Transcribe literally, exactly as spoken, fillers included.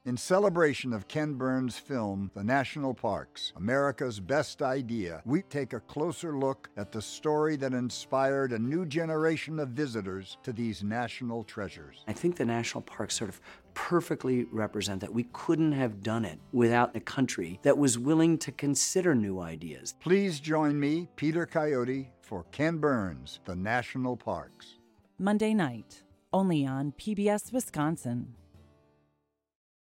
In celebration of Ken Burns' film, The National Parks, America's Best Idea, we take a closer look at the story that inspired a new generation of visitors to these national treasures. I think the national parks sort of perfectly represent that. We couldn't have done it without a country that was willing to consider new ideas. Please join me, Peter Coyote, for Ken Burns, The National Parks. Monday night, only on P B S Wisconsin.